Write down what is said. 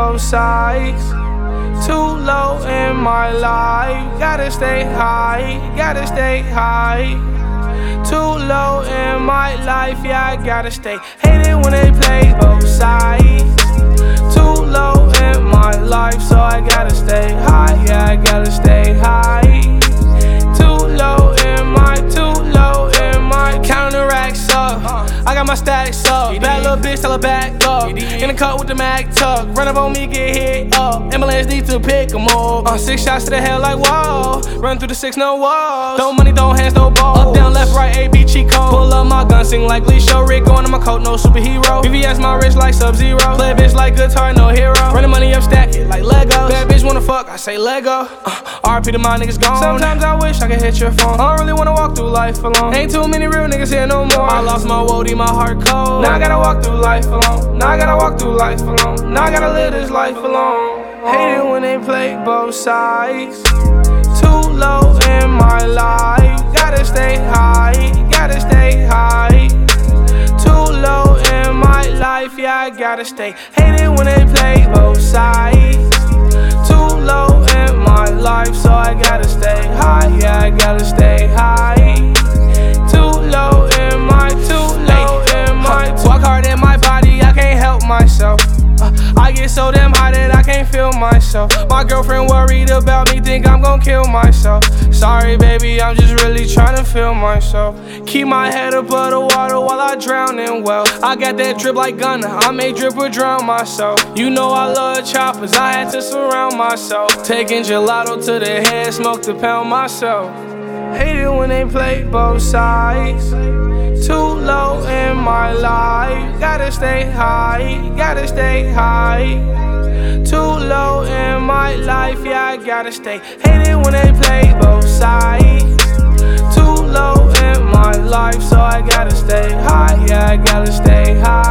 both sides. Too low in my life, gotta stay high, gotta stay high. Too low in my life, yeah, I gotta stay. Hate it when they play both sides. Too low in my life, so I gotta stay high, yeah, I gotta stay high. Too low in my counting the racks up. I got my stacks up. Bad little bitch, tell her back up. In the cut with the Mac tuck. Run up on me, get hit up. Ambulance need to pick 'em up. 6 shots to the head like whoa. Run through the 6, no walls. Throw money, throw hands, no balls. Up, down, left, right, A, B, cheat code. Pull up my gun, sing like Lee Show. Rick going on my coat, no superhero. VVS my wrist like Sub-Zero. Play a bitch like guitar, no hero. Run the money up, stack it like Legos. Bad bitch wanna fuck, I say Lego. RP to my niggas gone. Sometimes I wish I could hit your phone. I don't really wanna walk through life alone. Ain't too many real niggas here no more. I lost my woody, my heart cold. Now I gotta walk through life alone. Now I gotta walk through life alone. Now I gotta live this life alone. Hate it when they play both sides. Too low in my life. Gotta stay high, gotta stay high. Too low in my life, yeah, I gotta stay. Hate it when they play both sides. Too low in my life, so I gotta stay high, yeah, I gotta stay high. Too low in my walk hard in my body, I can't help myself. I get so damn high that I can't feel myself. My girlfriend worried about me, think I'm gon' kill myself. Sorry baby, I'm just really tryna feel myself. Keep my head above the water while I drown in well. I got that drip like Gunna, I may drip or drown myself. You know I love choppers, I had to surround myself. Taking gelato to the head, smoke to pound myself. Hate it when they play both sides. Too low in my life, gotta stay high, gotta stay high. Too low in my life, yeah, I gotta stay. Hate it when they play both sides. Too low in my life, so I gotta stay high, yeah, I gotta stay high.